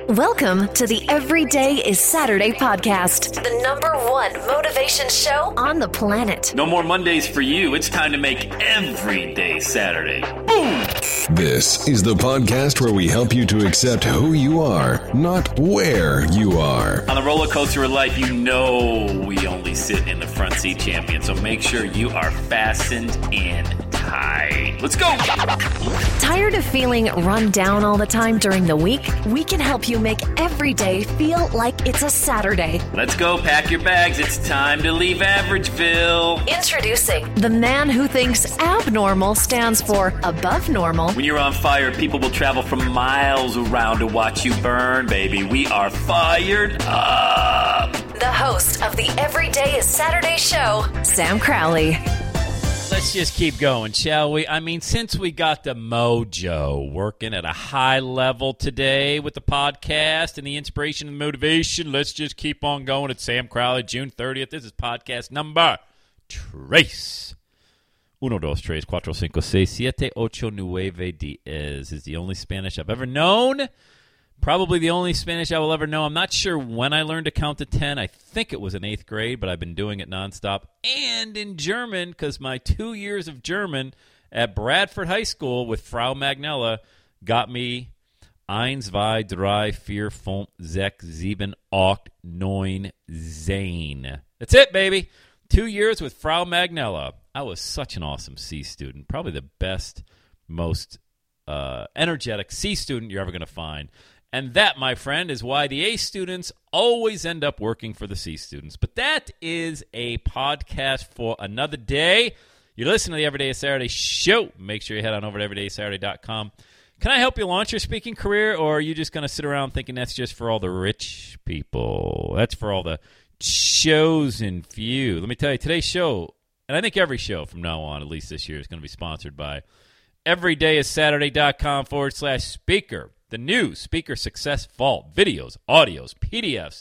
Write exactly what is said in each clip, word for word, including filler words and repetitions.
Welcome to the Everyday is Saturday podcast, the number one motivation show on the planet. No more Mondays for you. It's time to make every day Saturday. Boom! This is the podcast where we help you to accept who you are, not where you are. On the roller coaster of life, you know we only sit in the front seat, champion. So make sure you are fastened in tight. Let's go! Tired of feeling run down all the time during the week? We can help you make every day feel like it's a Saturday. Let's go, pack your bags. It's time to leave Averageville. Introducing the man who thinks abnormal stands for above normal. When you're on fire, people will travel from miles around to watch you burn, baby. We are fired up. The host of the Everyday is Saturday show, Sam Crowley. Let's just keep going, shall we? I mean, since we got the mojo working at a high level today with the podcast and the inspiration and motivation, let's just keep on going. It's Sam Crowley, June thirtieth. This is podcast number Trace. Uno, dos, tres, cuatro, cinco, seis, siete, ocho, nueve, diez is the only Spanish I've ever known. Probably the only Spanish I will ever know. I'm not sure when I learned to count to ten. I think it was in eighth grade, but I've been doing it nonstop. And in German, because my two years of German at Bradford High School with Frau Magnella got me eins, zwei, drei, vier, fünf, sechs, sieben, acht, neun, zehn. That's it, baby. Two years with Frau Magnella. I was such an awesome C student. Probably the best, most uh, energetic C student you're ever going to find. And that, my friend, is why the A students always end up working for the C students. But that is a podcast for another day. You're listening to the Everyday is Saturday show. Make sure you head on over to everyday saturday dot com. Can I help you launch your speaking career, or are you just going to sit around thinking that's just for all the rich people? That's for all the chosen few. Let me tell you, today's show, and I think every show from now on, at least this year, is going to be sponsored by everyday is saturday dot com forward slash speaker. The new Speaker Success Vault, videos, audios, P D Fs,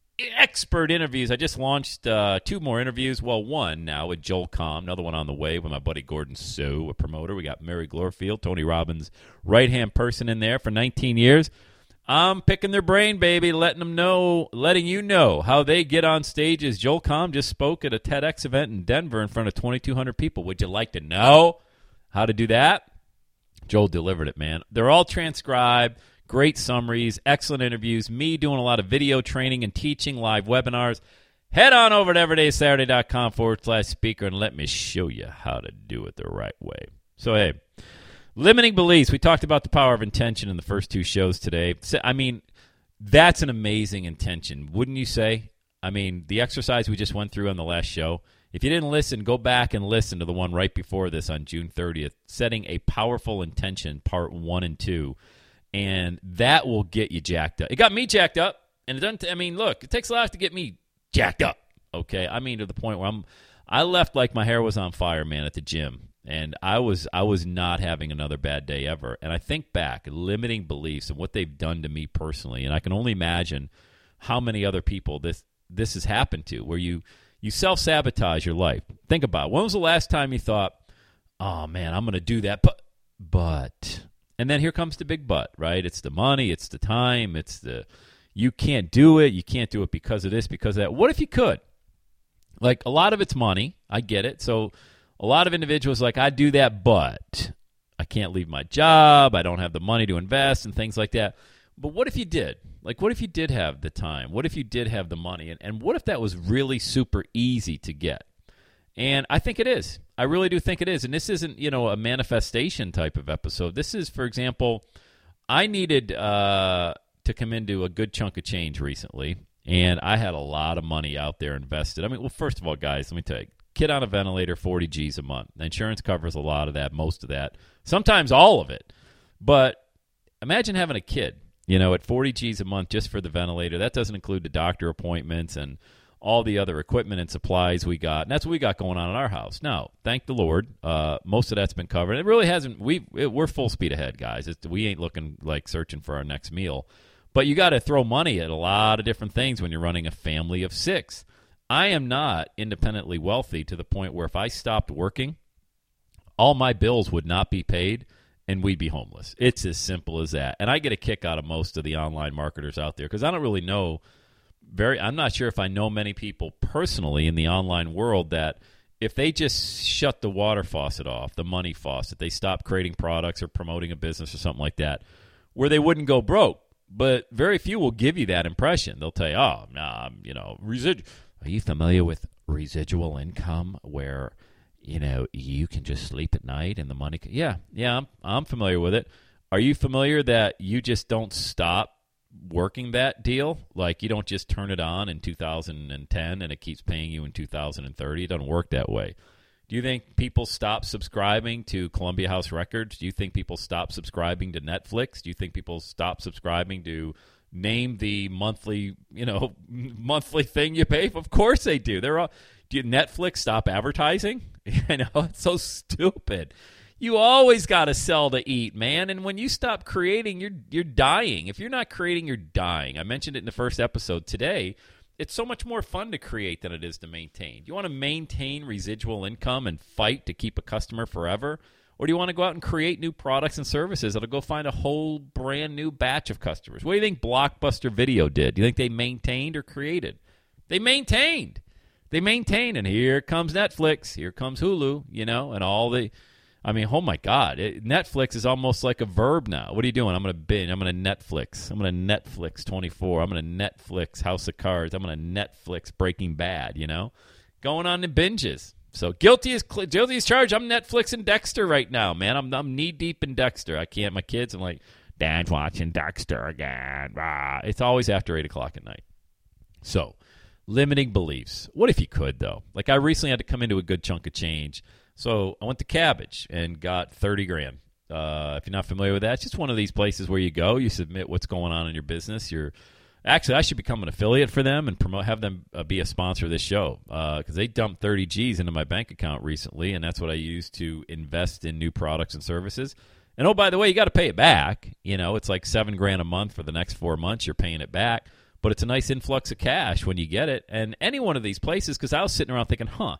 expert interviews. I just launched uh, two more interviews. Well, one now with Joel Comm, another one on the way with my buddy Gordon Sue, a promoter. We got Mary Glorfield, Tony Robbins' right-hand person in there for nineteen years. I'm picking their brain, baby, letting them know, letting you know how they get on stages. Joel Comm just spoke at a TEDx event in Denver in front of twenty-two hundred people. Would you like to know how to do that? Joel delivered it, man. They're all transcribed, great summaries, excellent interviews, me doing a lot of video training and teaching, live webinars. Head on over to everyday saturday dot com forward slash speaker and let me show you how to do it the right way. So, hey, limiting beliefs. We talked about the power of intention in the first two shows today. I mean, that's an amazing intention, wouldn't you say? I mean, the exercise we just went through on the last show, if you didn't listen, go back and listen to the one right before this on June thirtieth, setting a powerful intention, part one and two, and that will get you jacked up. It got me jacked up, and it doesn't. I mean, look, it takes a lot to get me jacked up. Okay, I mean to the point where I'm, I left like my hair was on fire, man, at the gym, and I was, I was not having another bad day ever. And I think back, limiting beliefs and what they've done to me personally, and I can only imagine how many other people this this has happened to, where you. You self-sabotage your life. Think about it. When was the last time you thought, oh, man, I'm going to do that, but, but, and then here comes the big but, right? It's the money, it's the time, it's the, you can't do it, you can't do it because of this, because of that. What if you could? Like, a lot of it's money. I get it. So a lot of individuals like, I do that, but I can't leave my job, I don't have the money to invest and things like that. But what if you did? Like, what if you did have the time? What if you did have the money? And, and what if that was really super easy to get? And I think it is. I really do think it is. And this isn't, you know, a manifestation type of episode. This is, for example, I needed uh, to come into a good chunk of change recently, and I had a lot of money out there invested. I mean, well, first of all, guys, let me tell you, kid on a ventilator, forty G's a month. The insurance covers a lot of that, most of that, sometimes all of it. But imagine having a kid. You know, at forty G's a month just for the ventilator. That doesn't include the doctor appointments and all the other equipment and supplies we got. And that's what we got going on in our house. Now, thank the Lord, uh, most of that's been covered. It really hasn't. We it, we're full speed ahead, guys. It's, we ain't looking like searching for our next meal. But you got to throw money at a lot of different things when you're running a family of six. I am not independently wealthy to the point where if I stopped working, all my bills would not be paid, and we'd be homeless. It's as simple as that. And I get a kick out of most of the online marketers out there because I don't really know very. I'm not sure if I know many people personally in the online world that if they just shut the water faucet off, the money faucet, they stop creating products or promoting a business or something like that, where they wouldn't go broke. But very few will give you that impression. They'll tell you, oh, nah, you know, residual. Are you familiar with residual income where, you know, you can just sleep at night and the money can, yeah, yeah, I'm, I'm familiar with it. Are you familiar that you just don't stop working that deal? Like you don't just turn it on in two thousand ten and it keeps paying you in two thousand thirty. It doesn't work that way. Do you think people stop subscribing to Columbia House Records? Do you think people stop subscribing to Netflix? Do you think people stop subscribing to name the monthly, you know, monthly thing you pay? Of course they do. They're all. Do you, Netflix stop advertising? You know, it's so stupid. You always got to sell to eat, man. And when you stop creating, you're you're dying. If you're not creating, you're dying. I mentioned it in the first episode today. It's so much more fun to create than it is to maintain. Do you want to maintain residual income and fight to keep a customer forever? Or do you want to go out and create new products and services that'll go find a whole brand new batch of customers? What do you think Blockbuster Video did? Do you think they maintained or created? They maintained. They maintained, and here comes Netflix. Here comes Hulu, you know, and all the... I mean, oh, my God. It, Netflix is almost like a verb now. What are you doing? I'm going to binge. I'm going to Netflix. I'm going to Netflix twenty-four. I'm going to Netflix House of Cards. I'm going to Netflix Breaking Bad, you know? Going on in binges. So guilty as guilty as charged. I'm Netflix and Dexter right now, man. I'm I'm knee-deep in Dexter. I can't. My kids, I'm like, Dad's watching Dexter again. Ah. It's always after eight o'clock at night. So, limiting beliefs. What if you could, though? Like, I recently had to come into a good chunk of change. So I went to Cabbage and got thirty grand. Uh, if you're not familiar with that, it's just one of these places where you go, you submit what's going on in your business. You're actually, I should become an affiliate for them and promote, have them uh, be a sponsor of this show because uh, they dumped thirty G's into my bank account recently, and that's what I use to invest in new products and services. And oh, by the way, you got to pay it back. You know, it's like seven grand a month for the next four months. You're paying it back, but it's a nice influx of cash when you get it. And any one of these places, because I was sitting around thinking, huh.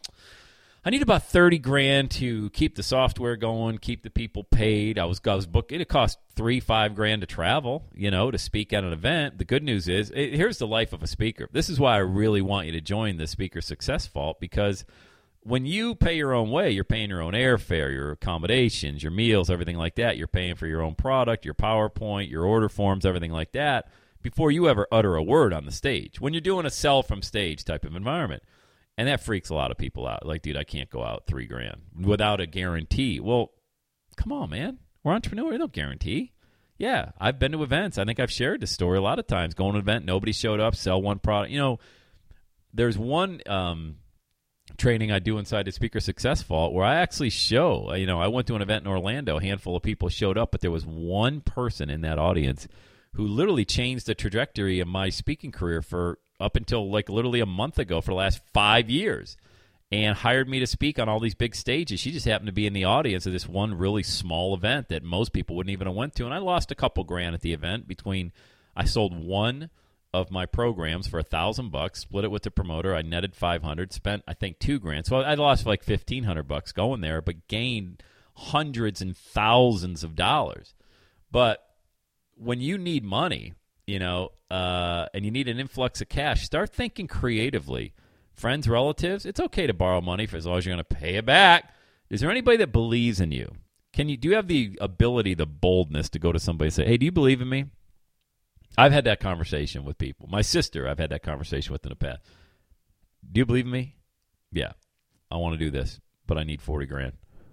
I need about thirty grand to keep the software going, keep the people paid. I was, I was booking. It cost three, five grand to travel, you know, to speak at an event. The good news is, it, here's the life of a speaker. This is why I really want you to join the Speaker Success Vault, because when you pay your own way, you're paying your own airfare, your accommodations, your meals, everything like that. You're paying for your own product, your PowerPoint, your order forms, everything like that, before you ever utter a word on the stage. When you're doing a sell from stage type of environment. And that freaks a lot of people out. Like, dude, I can't go out three grand without a guarantee. Well, come on, man. We're entrepreneurs. No guarantee. Yeah, I've been to events. I think I've shared this story a lot of times. Going to an event, nobody showed up, sell one product. You know, there's one um, training I do inside the Speaker Success Vault where I actually show, you know, I went to an event in Orlando. A handful of people showed up, but there was one person in that audience who literally changed the trajectory of my speaking career for up until like literally a month ago for the last five years and hired me to speak on all these big stages. She just happened to be in the audience of this one really small event that most people wouldn't even have went to. And I lost a couple grand at the event between I sold one of my programs for a thousand bucks, split it with the promoter. I netted five hundred, spent, I think, two grand. So I lost like fifteen hundred bucks going there, but gained hundreds and thousands of dollars. But when you need money, you know, uh, and you need an influx of cash, start thinking creatively. Friends, relatives, it's okay to borrow money for as long as you're going to pay it back. Is there anybody that believes in you? Can you do you have the ability, the boldness to go to somebody and say, hey, do you believe in me? I've had that conversation with people. My sister, I've had that conversation with in the past. Do you believe in me? Yeah. I want to do this, but I need forty grand.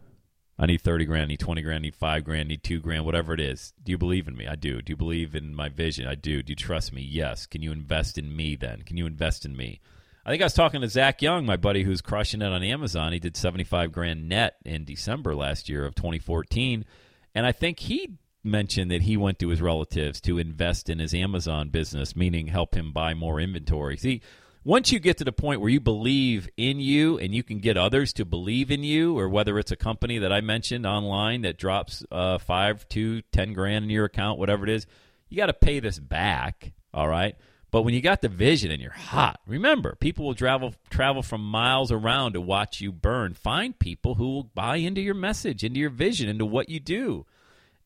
I need thirty grand, I need twenty grand, I need five grand, I need two grand, whatever it is. Do you believe in me? I do. Do you believe in my vision? I do. Do you trust me? Yes. Can you invest in me then? Can you invest in me? I think I was talking to Zach Young, my buddy who's crushing it on Amazon. He did seventy-five grand net in December last year of twenty fourteen. And I think he mentioned that he went to his relatives to invest in his Amazon business, meaning help him buy more inventory. See, once you get to the point where you believe in you and you can get others to believe in you, or whether it's a company that I mentioned online that drops uh, five, two, ten grand in your account, whatever it is, you got to pay this back, all right? But when you got the vision and you're hot, remember, people will travel travel from miles around to watch you burn. Find people who will buy into your message, into your vision, into what you do.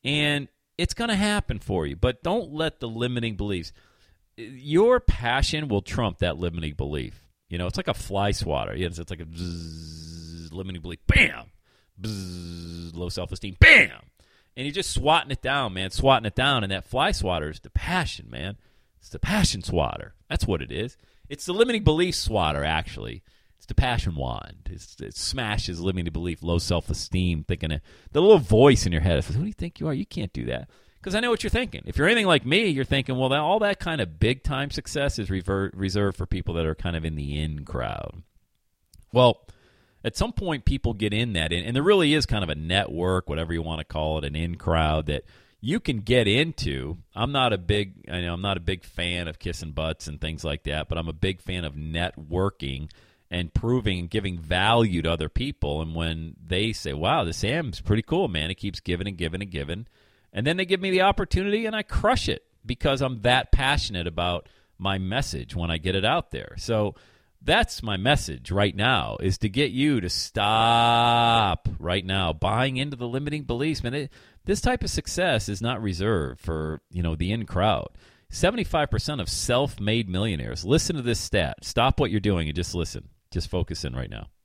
And it's going to happen for you, but don't let the limiting beliefs. Your passion will trump that limiting belief. You know, it's like a fly swatter. It's, it's like a bzzz, limiting belief. Bam! Bzzz, low self-esteem. Bam! And you're just swatting it down, man, swatting it down. And that fly swatter is the passion, man. It's the passion swatter. That's what it is. It's the limiting belief swatter, actually. It's the passion wand. It's, it smashes limiting belief, low self-esteem, thinking it. The little voice in your head says, who do you think you are? You can't do that. Because I know what you're thinking. If you're anything like me, you're thinking, well, that, all that kind of big-time success is rever- reserved for people that are kind of in the in crowd. Well, at some point, people get in that, in, and there really is kind of a network, whatever you want to call it, an in crowd that you can get into. I'm not a big, I know, I'm not a big fan of kissing butts and things like that, but I'm a big fan of networking and proving and giving value to other people. And when they say, wow, this Sam's pretty cool, man, he keeps giving and giving and giving. And then they give me the opportunity, and I crush it because I'm that passionate about my message when I get it out there. So that's my message right now, is to get you to stop right now buying into the limiting beliefs. Man, it, this type of success is not reserved for, you know, the in crowd. seventy-five percent of self-made millionaires. Listen to this stat. Stop what you're doing and just listen. Just focus in right now.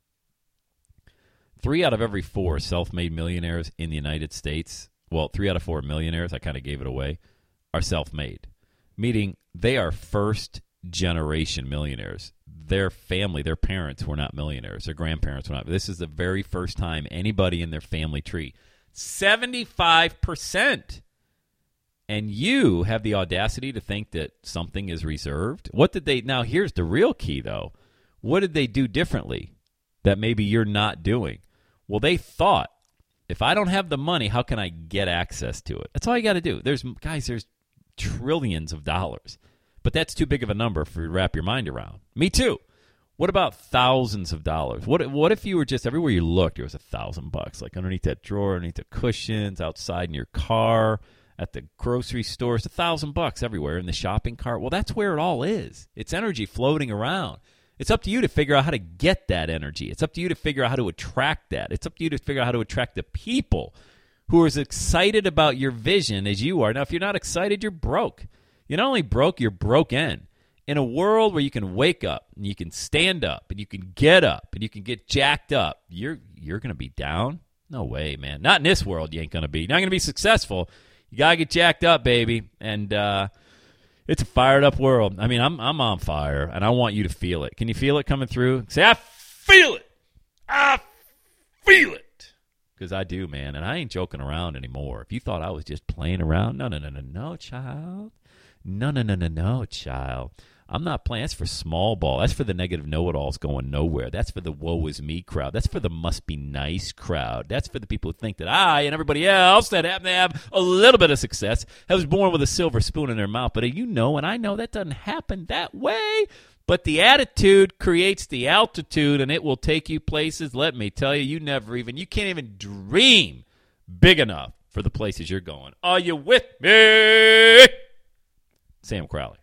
Three out of every four self-made millionaires in the United States, well, three out of four millionaires, I kind of gave it away, are self-made, meaning they are first-generation millionaires. Their family, their parents were not millionaires. Their grandparents were not. This is the very first time anybody in their family tree. seventy-five percent. And you have the audacity to think that something is reserved? What did they, now here's the real key, though. What did they do differently that maybe you're not doing? Well, they thought, if I don't have the money, how can I get access to it? That's all you got to do. There's, guys, there's trillions of dollars. But that's too big of a number for you to wrap your mind around. Me too. What about thousands of dollars? What what if you were just, everywhere you looked, there was a thousand bucks, like underneath that drawer, underneath the cushions, outside in your car, at the grocery store. It's a thousand bucks everywhere in the shopping cart. Well, that's where it all is. It's energy floating around. It's up to you to figure out how to get that energy. It's up to you to figure out how to attract that. It's up to you to figure out how to attract the people who are as excited about your vision as you are. Now, if you're not excited, you're broke. You're not only broke, you're broken. In a world where you can wake up and you can stand up and you can get up and you can get jacked up, you're you're going to be down? No way, man. Not in this world you ain't going to be. You're not going to be successful. You got to get jacked up, baby. And uh, it's a fired up world. I mean, I'm I'm on fire, and I want you to feel it. Can you feel it coming through? Say, I feel it. I feel it. Because I do, man, and I ain't joking around anymore. If you thought I was just playing around, no, no, no, no, no, child. No, no, no, no, no, child. I'm not playing. That's for small ball. That's for the negative know-it-alls going nowhere. That's for the woe is me crowd. That's for the must be nice crowd. That's for the people who think that I and everybody else that happen to have a little bit of success was born with a silver spoon in their mouth. But you know, and I know that doesn't happen that way. But the attitude creates the altitude, and it will take you places. Let me tell you, you never even, you can't even dream big enough for the places you're going. Are you with me? Sam Crowley.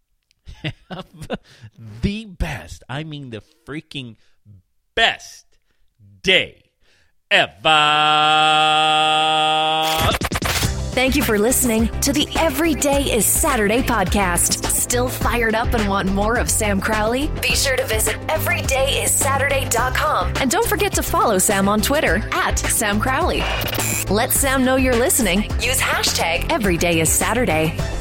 The best, I mean the freaking best day ever. Thank you for listening to the Every Day is Saturday podcast. Still fired up and want more of Sam Crowley? Be sure to visit every day is saturday dot com. And don't forget to follow Sam on Twitter at Sam Crowley. Let Sam know you're listening. Use hashtag Every Day is Saturday.